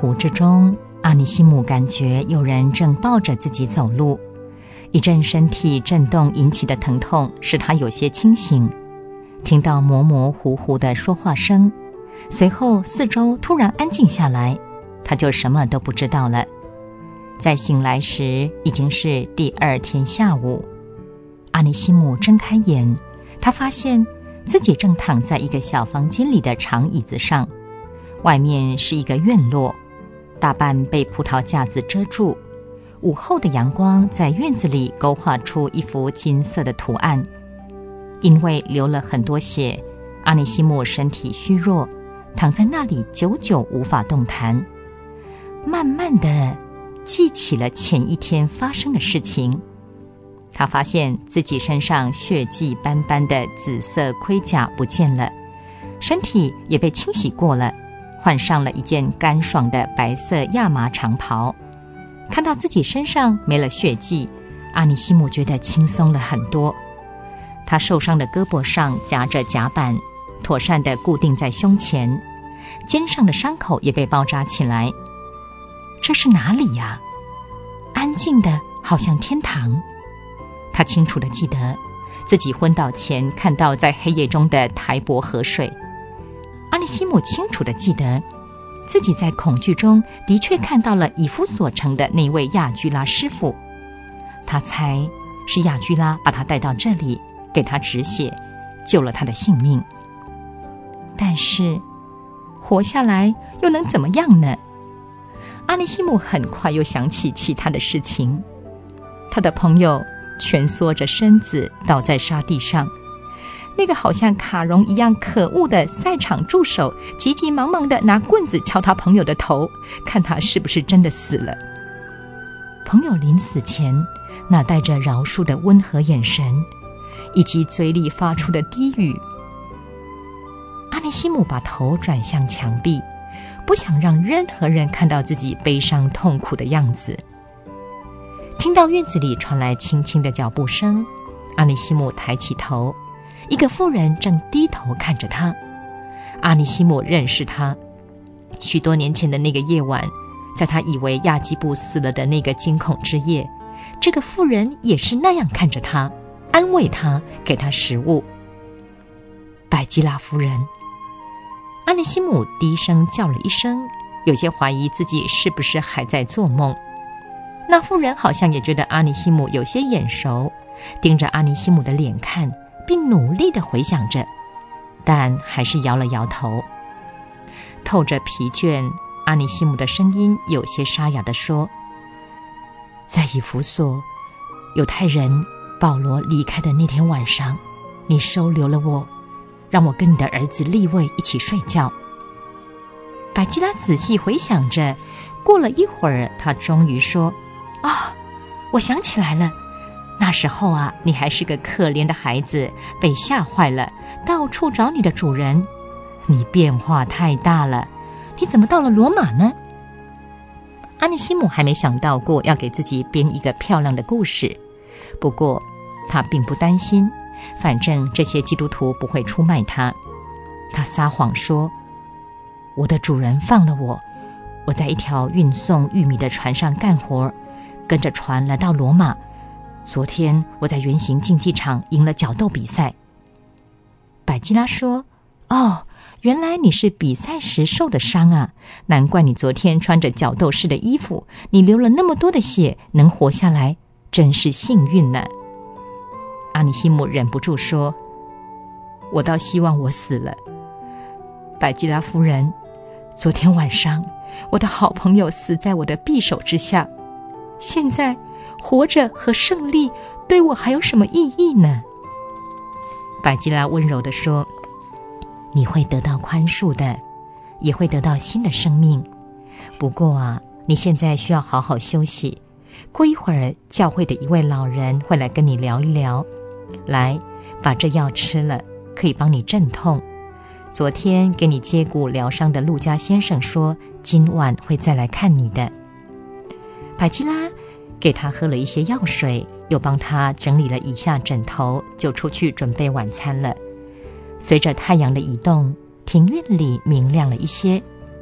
糊之中，阿尼西姆感觉有人正抱着自己走路，一阵身体震动引起的疼痛使他有些清醒，听到模模糊糊的说话声，随后四周突然安静下来，他就什么都不知道了。在醒来时已经是第二天下午，阿尼西姆睁开眼，他发现自己正躺在一个小房间里的长椅子上，外面是一个院落，大半被葡萄架子遮住，午后的阳光在院子里勾画出一幅金色的图案。因为流了很多血，阿尼西姆身体虚弱，躺在那里久久无法动弹，慢慢地记起了前一天发生的事情。他发现自己身上血迹斑斑的紫色盔甲不见了，身体也被清洗过了，换上了一件干爽的白色亚麻长袍。看到自己身上没了血迹，阿尼西姆觉得轻松了很多。他受伤的胳膊上夹着夹板，妥善地固定在胸前，肩上的伤口也被包扎起来。这是哪里呀？安静的好像天堂。他清楚地记得自己昏倒前看到在黑夜中的台伯河水。阿尼西姆清楚地记得自己在恐惧中的确看到了以弗所城的那位亚居拉师傅，他猜是亚居拉把他带到这里，给他止血，救了他的性命。但是活下来又能怎么样呢？阿尼西姆很快又想起其他的事情，他的朋友蜷缩着身子倒在沙地上，那个好像卡戎一样可恶的赛场助手急急忙忙地拿棍子敲他朋友的头，看他是不是真的死了。朋友临死前那带着饶恕的温和眼神，以及嘴里发出的低语。阿尼西姆把头转向墙壁，不想让任何人看到自己悲伤痛苦的样子。听到院子里传来轻轻的脚步声，阿尼西姆抬起头，一个妇人正低头看着他。阿尼西姆认识他，许多年前的那个夜晚，在他以为亚基布死了的那个惊恐之夜，这个妇人也是那样看着他，安慰他，给他食物。百基拉夫人。阿尼西姆低声叫了一声，有些怀疑自己是不是还在做梦。那妇人好像也觉得阿尼西姆有些眼熟，盯着阿尼西姆的脸看，并努力地回想着，但还是摇了摇头。透着疲倦，阿尼西姆的声音有些沙哑地说：在以弗所，犹太人保罗离开的那天晚上，你收留了我，让我跟你的儿子利未一起睡觉。百基拉仔细回想着，过了一会儿，他终于说：我想起来了，那时候啊，你还是个可怜的孩子，被吓坏了，到处找你的主人。你变化太大了，你怎么到了罗马呢？阿尼西姆还没想到过要给自己编一个漂亮的故事，不过他并不担心，反正这些基督徒不会出卖他。他撒谎说：我的主人放了我，我在一条运送玉米的船上干活，跟着船来到罗马。昨天我在圆形竞技场赢了角斗比赛。百基拉说：原来你是比赛时受的伤啊，难怪你昨天穿着角斗士的衣服，你流了那么多的血，能活下来，真是幸运呢。阿尼西姆忍不住说：我倒希望我死了。百基拉夫人，昨天晚上我的好朋友死在我的匕首之下，现在活着和胜利对我还有什么意义呢？百基拉温柔地说：你会得到宽恕的，也会得到新的生命。不过啊，你现在需要好好休息，过一会儿教会的一位老人会来跟你聊一聊。来，把这药吃了，可以帮你镇痛。昨天给你接骨疗伤的陆家先生说，今晚会再来看你的。百基拉给他喝了一些药水，又帮他整理了一下枕头，就出去准备晚餐了。随着太阳的移动，庭院里明亮了一些。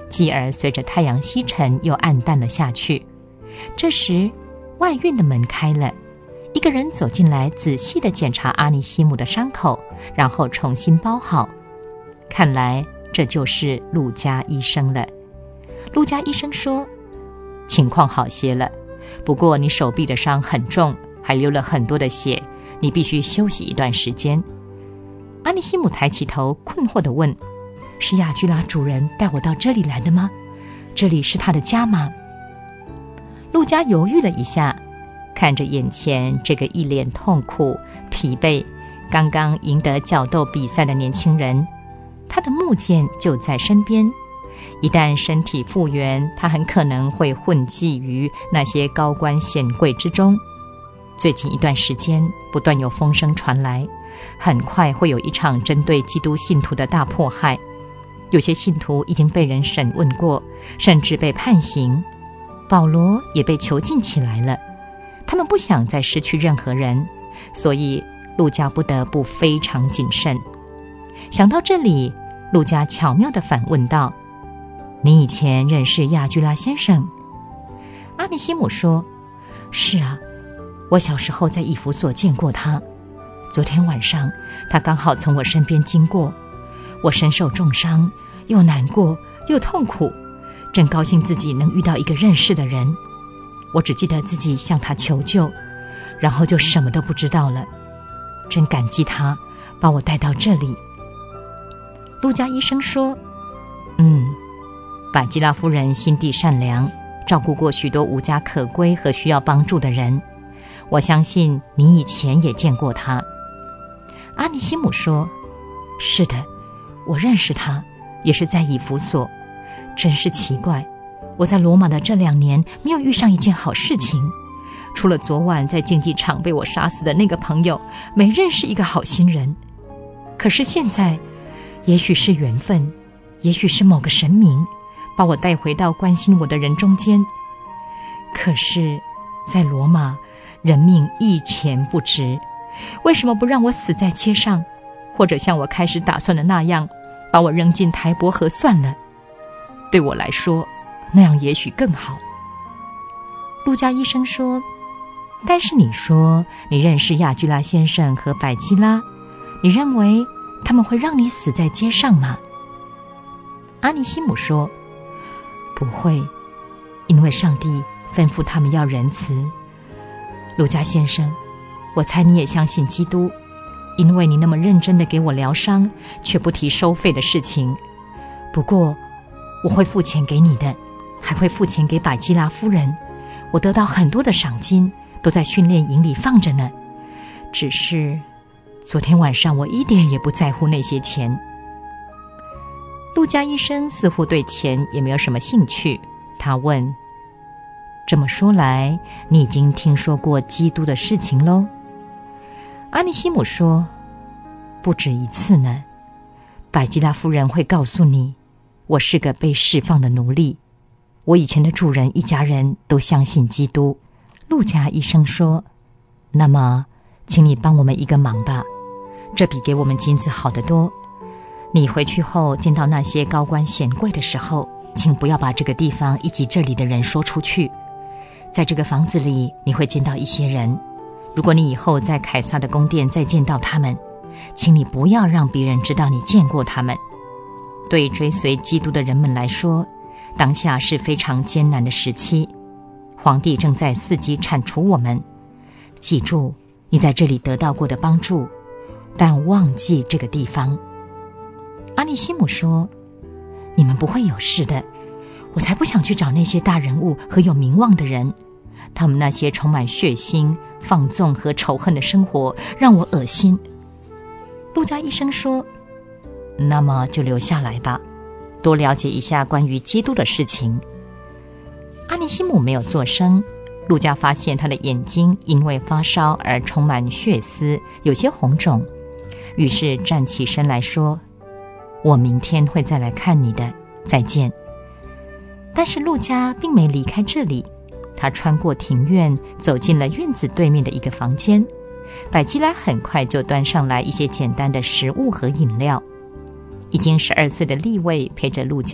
继而随着太阳西沉又暗淡了下去。这时外院的门开了，一个人走进来，仔细地检查阿尼西姆的伤口，然后重新包好。看来这就是陆家医生了。陆家医生说，情况好些了，不过你手臂的伤很重，还流了很多的血，你必须休息一段时间。阿尼西姆抬起头，困惑地问，是亚居拉主人带我到这里来的吗？这里是他的家吗？陆家犹豫了一下，看着眼前这个一脸痛苦、疲惫、刚刚赢得角斗比赛的年轻人，他的木剑就在身边，一旦身体复原，他很可能会混迹于那些高官显贵之中。最近一段时间不断有风声传来，很快会有一场针对基督信徒的大迫害，有些信徒已经被人审问过，甚至被判刑，保罗也被囚禁起来了。他们不想再失去任何人，所以陆家不得不非常谨慎。想到这里，陆家巧妙地反问道，你以前认识亚居拉先生？阿尼西姆说，是啊，我小时候在以弗所见过他。昨天晚上他刚好从我身边经过，我身受重伤，又难过又痛苦，正高兴自己能遇到一个认识的人。我只记得自己向他求救，然后就什么都不知道了。真感激他把我带到这里。陆家医生说，百基拉夫人心地善良，照顾过许多无家可归和需要帮助的人，我相信你以前也见过他。阿尼西姆说，是的，我认识他，也是在以弗所。真是奇怪，我在罗马的这2年没有遇上一件好事情，除了昨晚在竞技场被我杀死的那个朋友，没认识一个好心人。可是现在，也许是缘分，也许是某个神明把我带回到关心我的人中间。可是在罗马，人命一钱不值，为什么不让我死在街上，或者像我开始打算的那样，把我扔进台伯河算了？对我来说，那样也许更好。陆家医生说，但是你说你认识亚居拉先生和百基拉，你认为他们会让你死在街上吗？阿尼西姆说，不会，因为上帝吩咐他们要仁慈。陆家先生，我猜你也相信基督，因为你那么认真地给我疗伤，却不提收费的事情。不过我会付钱给你的，还会付钱给百基拉夫人，我得到很多的赏金，都在训练营里放着呢。只是昨天晚上我一点也不在乎那些钱。陆家医生似乎对钱也没有什么兴趣，他问，这么说来，你已经听说过基督的事情喽？阿尼西姆说，不止一次呢。百基拉夫人会告诉你，我是个被释放的奴隶，我以前的主人一家人都相信基督。陆家医生说，那么请你帮我们一个忙吧，这比给我们金子好得多。你回去后见到那些高官显贵的时候，请不要把这个地方以及这里的人说出去。在这个房子里你会见到一些人，如果你以后在凯撒的宫殿再见到他们，请你不要让别人知道你见过他们。对追随基督的人们来说，当下是非常艰难的时期，皇帝正在伺机铲除我们。记住你在这里得到过的帮助，但忘记这个地方。阿尼西姆说，你们不会有事的，我才不想去找那些大人物和有名望的人，他们那些充满血腥、放纵和仇恨的生活让我恶心。陆家医生说，那么就留下来吧，多了解一下关于基督的事情。阿尼西姆没有作声，陆家发现他的眼睛因为发烧而充满血丝，有些红肿，于是站起身来说，我明天会再来看你的，再见。但是陆家并没离开这里，他穿过庭院，走进了院子对面的一个房间。百基拉很快就端上来一些简单的食物和饮料。已经12岁的利位陪着陆家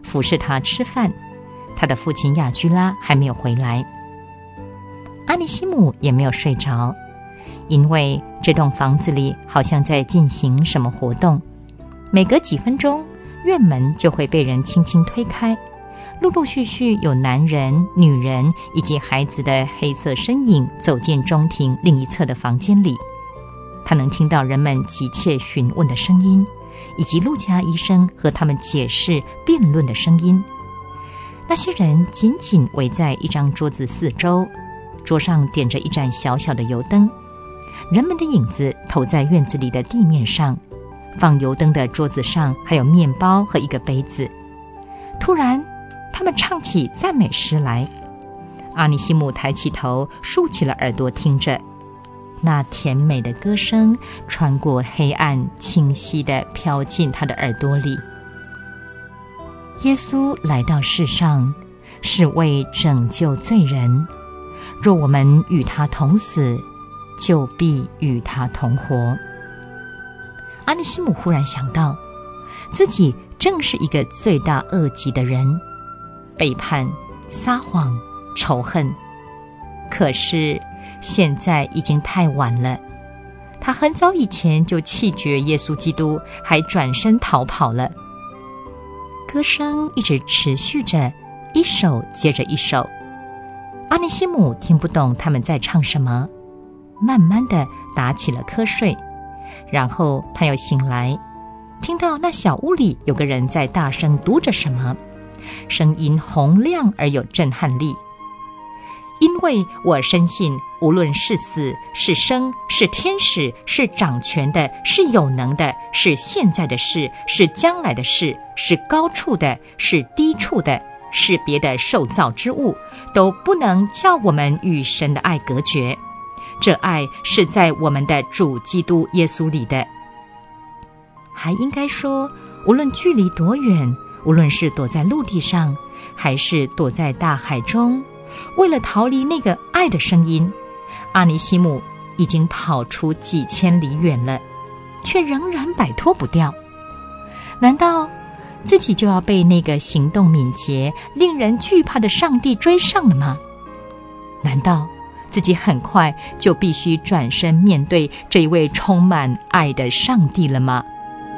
服侍他吃饭。他的父亲亚居拉还没有回来。阿尼西姆也没有睡着，因为这栋房子里好像在进行什么活动。每隔几分钟，院门就会被人轻轻推开，陆陆续续有男人、女人以及孩子的黑色身影走进中庭另一侧的房间里。他能听到人们急切询问的声音，以及路加医生和他们解释辩论的声音。那些人紧紧围在一张桌子四周，桌上点着一盏小小的油灯，人们的影子投在院子里的地面上，放油灯的桌子上还有面包和一个杯子。突然，他们唱起赞美诗来。阿尼西姆抬起头，竖起了耳朵听着，那甜美的歌声穿过黑暗，清晰地飘进他的耳朵里。耶稣来到世上，是为拯救罪人。若我们与他同死，就必与他同活。阿尼西姆忽然想到，自己正是一个罪大恶极的人，背叛、撒谎、仇恨。可是现在已经太晚了，他很早以前就弃绝耶稣基督，还转身逃跑了。歌声一直持续着，一首接着一首。阿尼西姆听不懂他们在唱什么，慢慢地打起了瞌睡。然后他又醒来，听到那小屋里有个人在大声读着什么，声音洪亮而有震撼力。因为我深信，无论是死是生，是天使，是掌权的，是有能的，是现在的事，是将来的事，是高处的，是低处的，是别的受造之物，都不能叫我们与神的爱隔绝。这爱是在我们的主基督耶稣里的。还应该说，无论距离多远，无论是躲在陆地上，还是躲在大海中，为了逃离那个爱的声音，阿尼西姆已经跑出几千里远了，却仍然摆脱不掉。难道自己就要被那个行动敏捷、令人惧怕的上帝追上了吗？难道自己很快就必须转身面对这一位充满爱的上帝了吗？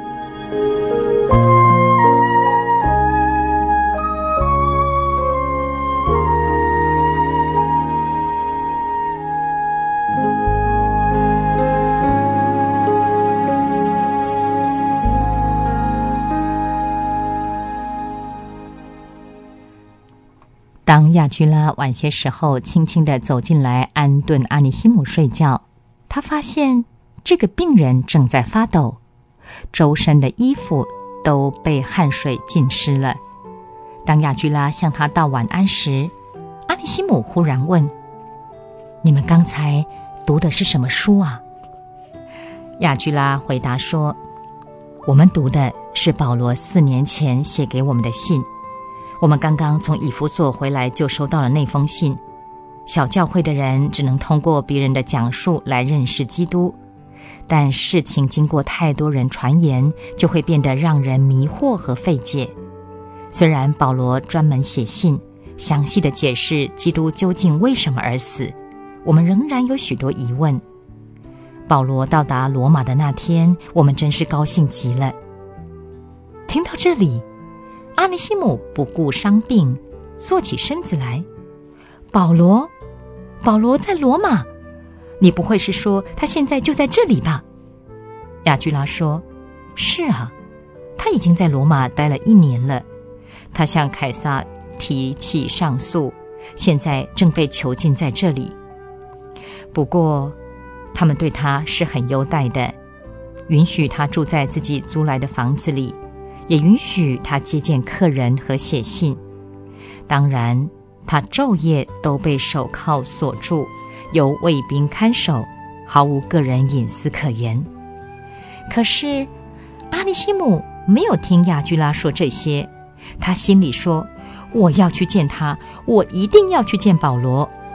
当亚居拉晚些时候轻轻地走进来安顿阿尼西姆睡觉，他发现这个病人正在发抖，周身的衣服都被汗水浸湿了。当亚居拉向他道晚安时，阿尼西姆忽然问：你们刚才读的是什么书啊？亚居拉回答说：我们读的是保罗4年前写给我们的信。我们刚刚从以弗所回来就收到了那封信。小教会的人只能通过别人的讲述来认识基督，但事情经过太多人传言，就会变得让人迷惑和费解。虽然保罗专门写信，详细的解释基督究竟为什么而死，我们仍然有许多疑问。保罗到达罗马的那天，我们真是高兴极了。听到这里，阿尼西姆不顾伤病，坐起身子来。保罗在罗马？你不会是说他现在就在这里吧？亚居拉说：是啊，他已经在罗马待了1年了。他向凯撒提起上诉，现在正被囚禁在这里。不过他们对他是很优待的，允许他住在自己租来的房子里，也允许他接见客人和写信。当然，他昼夜都被手铐锁住，由卫兵看守，毫无个人隐私可言。可是阿尼西姆没有听亚居拉说这些，他心里说：我要去见他，我一定要去见保罗，